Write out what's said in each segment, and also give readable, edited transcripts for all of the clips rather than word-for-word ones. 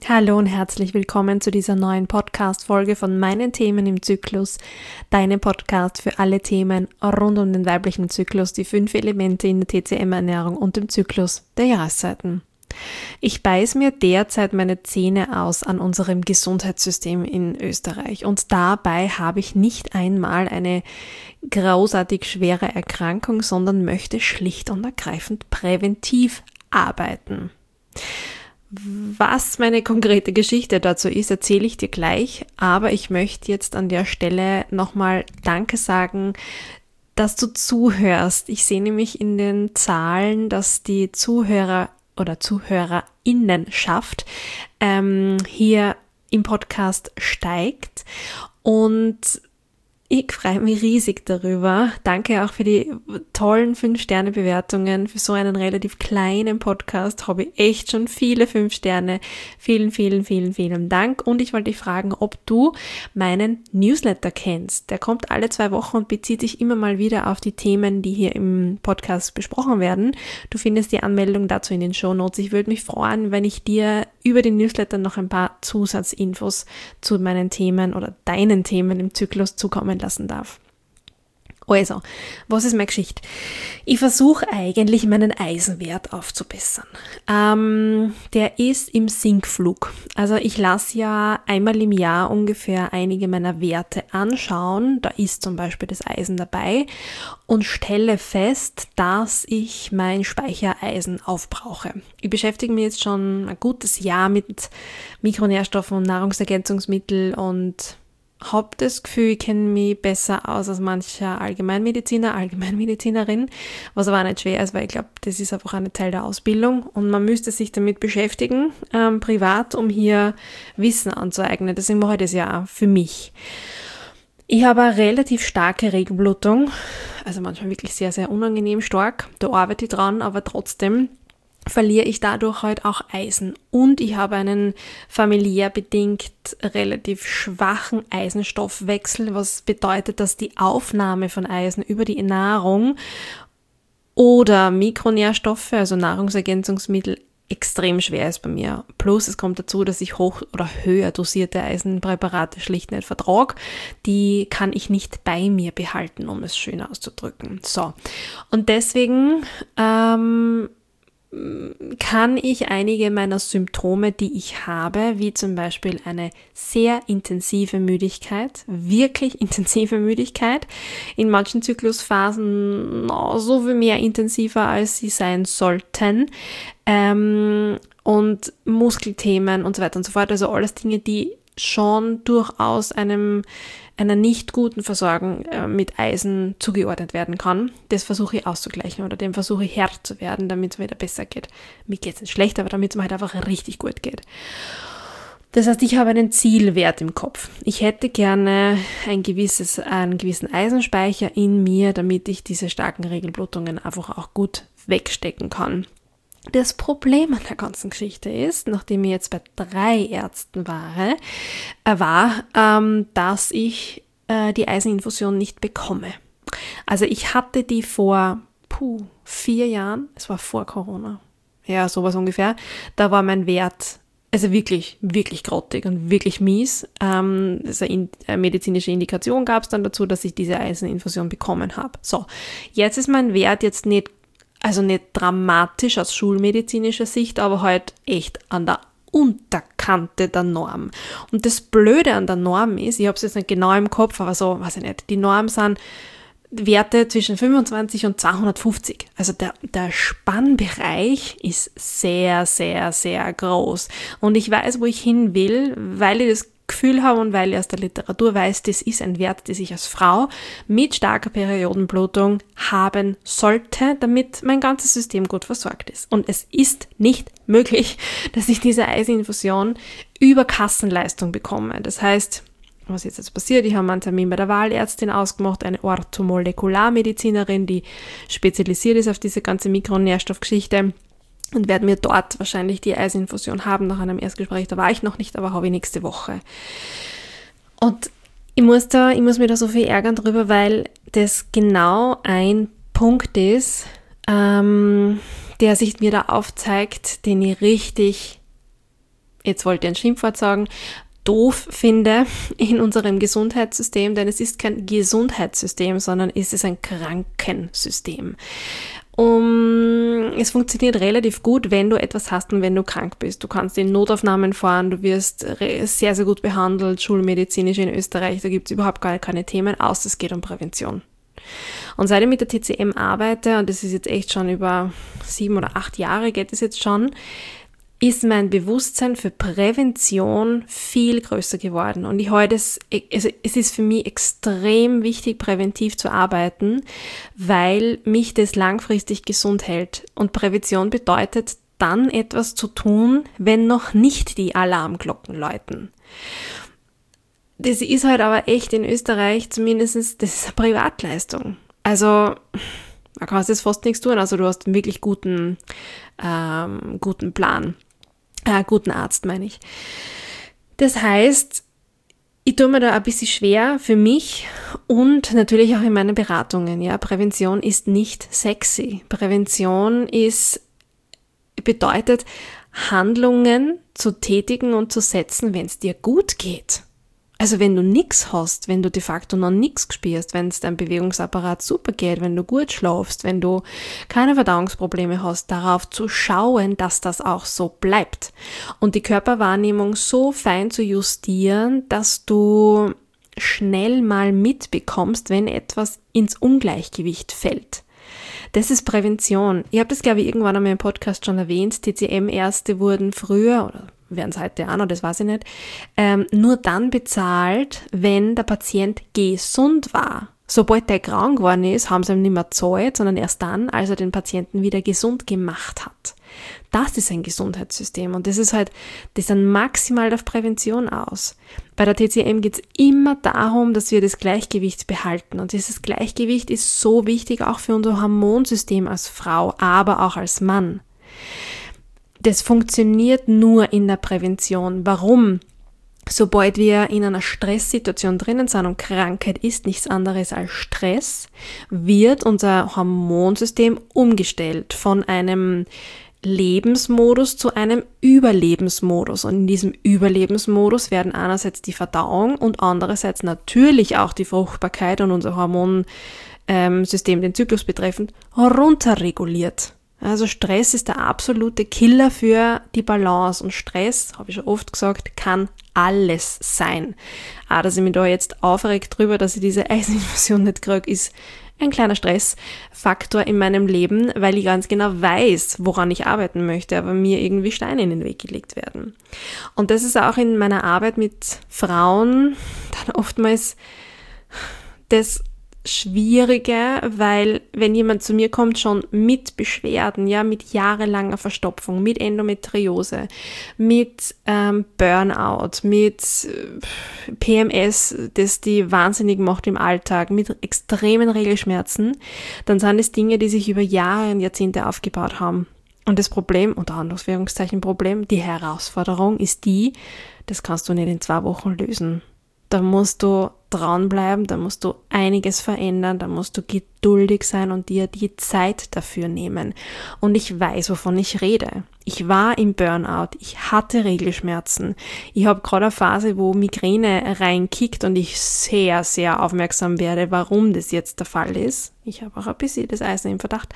Hallo und herzlich willkommen zu dieser neuen Podcast-Folge von meinen Themen im Zyklus, deinem Podcast für alle Themen rund um den weiblichen Zyklus, die 5 Elemente in der TCM-Ernährung und dem Zyklus der Jahreszeiten. Ich beiß mir derzeit meine Zähne aus an unserem Gesundheitssystem in Österreich und dabei habe ich nicht einmal eine großartig schwere Erkrankung, sondern möchte schlicht und ergreifend präventiv arbeiten. Was meine konkrete Geschichte dazu ist, erzähle ich dir gleich, aber ich möchte jetzt an der Stelle nochmal Danke sagen, dass du zuhörst. Ich sehe nämlich in den Zahlen, dass die Zuhörer oder ZuhörerInnenschaft hier im Podcast steigt und ich freue mich riesig darüber. Danke auch für die tollen 5-Sterne-Bewertungen. Für so einen relativ kleinen Podcast habe ich echt schon viele 5 Sterne. Vielen Dank. Und ich wollte dich fragen, ob du meinen Newsletter kennst. Der kommt alle 2 Wochen und bezieht sich immer mal wieder auf die Themen, die hier im Podcast besprochen werden. Du findest die Anmeldung dazu in den Shownotes. Ich würde mich freuen, wenn ich dir über den Newsletter noch ein paar Zusatzinfos zu meinen Themen oder deinen Themen im Zyklus zukommen lassen darf. Also, was ist meine Geschichte? Ich versuche eigentlich meinen Eisenwert aufzubessern. Der ist im Sinkflug. Also ich lasse ja einmal im Jahr ungefähr einige meiner Werte anschauen. Da ist zum Beispiel das Eisen dabei und stelle fest, dass ich mein Speichereisen aufbrauche. Ich beschäftige mich jetzt schon ein gutes Jahr mit Mikronährstoffen und Nahrungsergänzungsmitteln und habe das Gefühl, ich kenne mich besser aus als mancher Allgemeinmedizinerin, was aber auch nicht schwer ist, weil ich glaube, das ist einfach ein Teil der Ausbildung und man müsste sich damit beschäftigen, privat, um hier Wissen anzueignen. Deswegen mache ich das ja auch für mich. Ich habe eine relativ starke Regelblutung, also manchmal wirklich sehr, sehr unangenehm stark. Da arbeite ich dran, aber trotzdem verliere ich dadurch halt auch Eisen. Und ich habe einen familiär bedingt relativ schwachen Eisenstoffwechsel, was bedeutet, dass die Aufnahme von Eisen über die Nahrung oder Mikronährstoffe, also Nahrungsergänzungsmittel, extrem schwer ist bei mir. Plus es kommt dazu, dass ich hoch oder höher dosierte Eisenpräparate schlicht nicht vertrage. Die kann ich nicht bei mir behalten, um es schön auszudrücken. So. Und deswegen kann ich einige meiner Symptome, die ich habe, wie zum Beispiel eine sehr intensive Müdigkeit, wirklich intensive Müdigkeit, in manchen Zyklusphasen so viel mehr intensiver, als sie sein sollten, und Muskelthemen und so weiter und so fort, also alles Dinge, die schon durchaus einer nicht guten Versorgung mit Eisen zugeordnet werden kann. Das versuche ich auszugleichen oder dem versuche ich Herr zu werden, damit es mir wieder besser geht. Mir geht es nicht schlecht, aber damit es mir halt einfach richtig gut geht. Das heißt, ich habe einen Zielwert im Kopf. Ich hätte gerne einen gewissen Eisenspeicher in mir, damit ich diese starken Regelblutungen einfach auch gut wegstecken kann. Das Problem an der ganzen Geschichte ist, nachdem ich jetzt bei 3 Ärzten war, dass ich die Eiseninfusion nicht bekomme. Also ich hatte die vor 4 Jahren, es war vor Corona, ja, sowas ungefähr, da war mein Wert also wirklich, wirklich grottig und wirklich mies. Also eine medizinische Indikation gab es dann dazu, dass ich diese Eiseninfusion bekommen habe. So, jetzt ist mein Wert jetzt nicht dramatisch aus schulmedizinischer Sicht, aber halt echt an der Unterkante der Norm. Und das Blöde an der Norm ist, ich habe es jetzt nicht genau im Kopf, aber so, weiß ich nicht, die Norm sind Werte zwischen 25 und 250. Also der Spannbereich ist sehr, sehr, sehr groß. Und ich weiß, wo ich hin will, weil ich das Gefühl habe und weil ich aus der Literatur weiß, das ist ein Wert, den ich als Frau mit starker Periodenblutung haben sollte, damit mein ganzes System gut versorgt ist. Und es ist nicht möglich, dass ich diese Eiseninfusion über Kassenleistung bekomme. Das heißt, was jetzt passiert, ich habe einen Termin bei der Wahlärztin ausgemacht, eine Orthomolekularmedizinerin, die spezialisiert ist auf diese ganze Mikronährstoffgeschichte. Und werde mir dort wahrscheinlich die Eiseninfusion haben nach einem Erstgespräch. Da war ich noch nicht, aber habe ich nächste Woche. Und ich muss mir da so viel ärgern drüber, weil das genau ein Punkt ist, der sich mir da aufzeigt, den ich richtig jetzt wollte ich ein Schimpfwort sagen, doof finde in unserem Gesundheitssystem, denn es ist kein Gesundheitssystem, sondern es ist ein Krankensystem. Es funktioniert relativ gut, wenn du etwas hast und wenn du krank bist. Du kannst in Notaufnahmen fahren, du wirst sehr, sehr gut behandelt, schulmedizinisch in Österreich, da gibt es überhaupt gar keine Themen, außer es geht um Prävention. Und seit ich mit der TCM arbeite, und das ist jetzt echt schon über 7 oder 8 Jahre, geht es jetzt schon, ist mein Bewusstsein für Prävention viel größer geworden. Und es ist für mich extrem wichtig, präventiv zu arbeiten, weil mich das langfristig gesund hält. Und Prävention bedeutet dann etwas zu tun, wenn noch nicht die Alarmglocken läuten. Das ist halt aber echt in Österreich zumindest, das ist eine Privatleistung. Also da kannst du jetzt fast nichts tun, also du hast einen wirklich guten Plan. Guten Arzt, meine ich. Das heißt, ich tue mir da ein bisschen schwer für mich und natürlich auch in meinen Beratungen. Ja, Prävention ist nicht sexy. Prävention bedeutet, Handlungen zu tätigen und zu setzen, wenn es dir gut geht. Also wenn du nichts hast, wenn du de facto noch nichts spürst, wenn es deinem Bewegungsapparat super geht, wenn du gut schlafst, wenn du keine Verdauungsprobleme hast, darauf zu schauen, dass das auch so bleibt. Und die Körperwahrnehmung so fein zu justieren, dass du schnell mal mitbekommst, wenn etwas ins Ungleichgewicht fällt. Das ist Prävention. Ich habe das, glaube ich, irgendwann einmal im Podcast schon erwähnt. TCM-Ärzte wurden früher, oder werden es heute auch noch, das weiß ich nicht, nur dann bezahlt, wenn der Patient gesund war. Sobald der krank geworden ist, haben sie ihm nicht mehr gezahlt, sondern erst dann, als er den Patienten wieder gesund gemacht hat. Das ist ein Gesundheitssystem und das sind maximal auf Prävention aus. Bei der TCM geht es immer darum, dass wir das Gleichgewicht behalten und dieses Gleichgewicht ist so wichtig auch für unser Hormonsystem als Frau, aber auch als Mann. Das funktioniert nur in der Prävention. Warum? Sobald wir in einer Stresssituation drinnen sind und Krankheit ist nichts anderes als Stress, wird unser Hormonsystem umgestellt von einem Lebensmodus zu einem Überlebensmodus. Und in diesem Überlebensmodus werden einerseits die Verdauung und andererseits natürlich auch die Fruchtbarkeit und unser Hormonsystem, den Zyklus betreffend, runterreguliert. Also Stress ist der absolute Killer für die Balance und Stress, habe ich schon oft gesagt, kann alles sein. Auch, dass ich mich da jetzt aufregt drüber, dass ich diese Eisinfusion nicht kriege, ist ein kleiner Stressfaktor in meinem Leben, weil ich ganz genau weiß, woran ich arbeiten möchte, aber mir irgendwie Steine in den Weg gelegt werden. Und das ist auch in meiner Arbeit mit Frauen dann oftmals das Schwierige, weil wenn jemand zu mir kommt schon mit Beschwerden, ja, mit jahrelanger Verstopfung, mit Endometriose, mit Burnout, mit PMS, das die wahnsinnig macht im Alltag, mit extremen Regelschmerzen, dann sind es Dinge, die sich über Jahre und Jahrzehnte aufgebaut haben. Und das Problem, unter Anführungszeichen Problem, die Herausforderung ist die, das kannst du nicht in 2 Wochen lösen. Da musst du dranbleiben, da musst du einiges verändern, da musst du geduldig sein und dir die Zeit dafür nehmen. Und ich weiß, wovon ich rede. Ich war im Burnout, ich hatte Regelschmerzen. Ich habe gerade eine Phase, wo Migräne reinkickt und ich sehr, sehr aufmerksam werde, warum das jetzt der Fall ist. Ich habe auch ein bisschen das Eisen im Verdacht.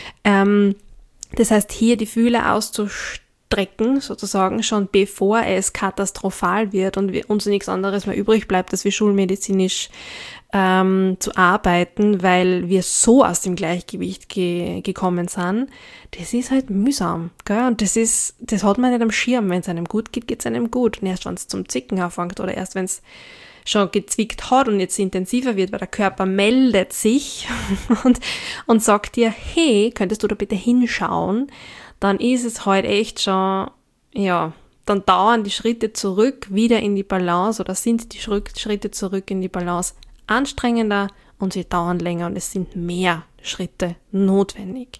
Das heißt, hier die Fühler auszustrecken, sozusagen schon bevor es katastrophal wird und uns nichts anderes mehr übrig bleibt, als wir schulmedizinisch zu arbeiten, weil wir so aus dem Gleichgewicht gekommen sind, das ist halt mühsam, gell? Und das hat man nicht am Schirm. Wenn es einem gut geht, geht es einem gut. Und erst wenn es zum Zicken anfängt oder erst wenn es schon gezwickt hat und jetzt intensiver wird, weil der Körper meldet sich und sagt dir, hey, könntest du da bitte hinschauen, dann ist es halt echt schon, ja, dann dauern die Schritte zurück wieder in die Balance oder sind die Schritte zurück in die Balance anstrengender und sie dauern länger und es sind mehr Schritte notwendig.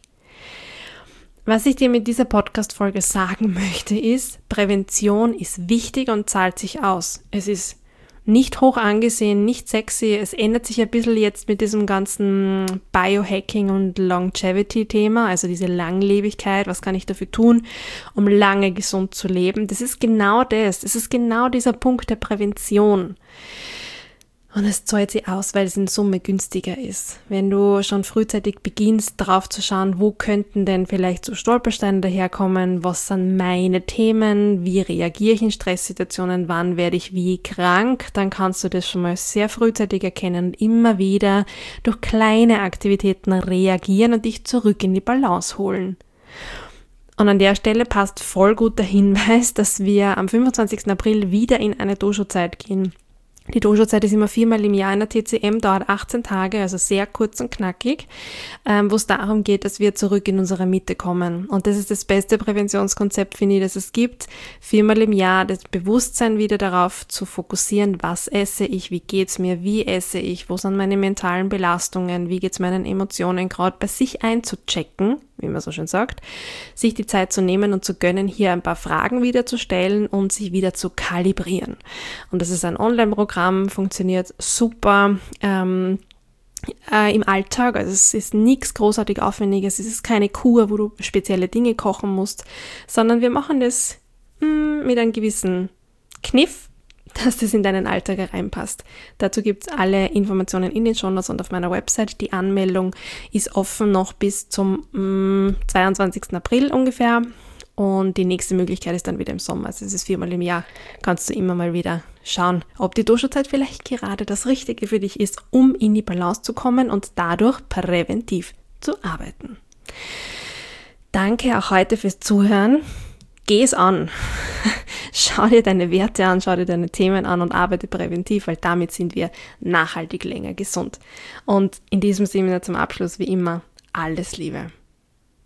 Was ich dir mit dieser Podcast-Folge sagen möchte ist, Prävention ist wichtig und zahlt sich aus. Es ist Nicht hoch angesehen, nicht sexy. Es ändert sich ein bisschen jetzt mit diesem ganzen Biohacking und Longevity-Thema, also diese Langlebigkeit. Was kann ich dafür tun, um lange gesund zu leben? Das ist genau das. Das ist genau dieser Punkt der Prävention. Und es zahlt sich aus, weil es in Summe günstiger ist. Wenn du schon frühzeitig beginnst, drauf zu schauen, wo könnten denn vielleicht so Stolpersteine daherkommen, was sind meine Themen, wie reagiere ich in Stresssituationen, wann werde ich wie krank, dann kannst du das schon mal sehr frühzeitig erkennen und immer wieder durch kleine Aktivitäten reagieren und dich zurück in die Balance holen. Und an der Stelle passt voll gut der Hinweis, dass wir am 25. April wieder in eine Dojo-Zeit gehen. Die Dojo-Zeit ist immer 4-mal im Jahr in der TCM, dauert 18 Tage, also sehr kurz und knackig, wo es darum geht, dass wir zurück in unsere Mitte kommen. Und das ist das beste Präventionskonzept, finde ich, das es gibt. 4-mal im Jahr das Bewusstsein wieder darauf zu fokussieren, was esse ich, wie geht's mir, wie esse ich, wo sind meine mentalen Belastungen, wie geht's meinen Emotionen, gerade bei sich einzuchecken, wie man so schön sagt, sich die Zeit zu nehmen und zu gönnen, hier ein paar Fragen wieder zu stellen und sich wieder zu kalibrieren. Und das ist ein Online-Programm, funktioniert super im Alltag, also es ist nichts großartig Aufwendiges, es ist keine Kur, wo du spezielle Dinge kochen musst, sondern wir machen das mit einem gewissen Kniff, dass das in deinen Alltag reinpasst. Dazu gibt es alle Informationen in den Shownotes und auf meiner Website. Die Anmeldung ist offen noch bis zum 22. April ungefähr und die nächste Möglichkeit ist dann wieder im Sommer. Also es ist 4-mal im Jahr, kannst du immer mal wieder schauen, ob die Dojo-Zeit vielleicht gerade das Richtige für dich ist, um in die Balance zu kommen und dadurch präventiv zu arbeiten. Danke auch heute fürs Zuhören. Geh es an. Schau dir deine Werte an, schau dir deine Themen an und arbeite präventiv, weil damit sind wir nachhaltig länger gesund. Und in diesem Sinne zum Abschluss wie immer, alles Liebe.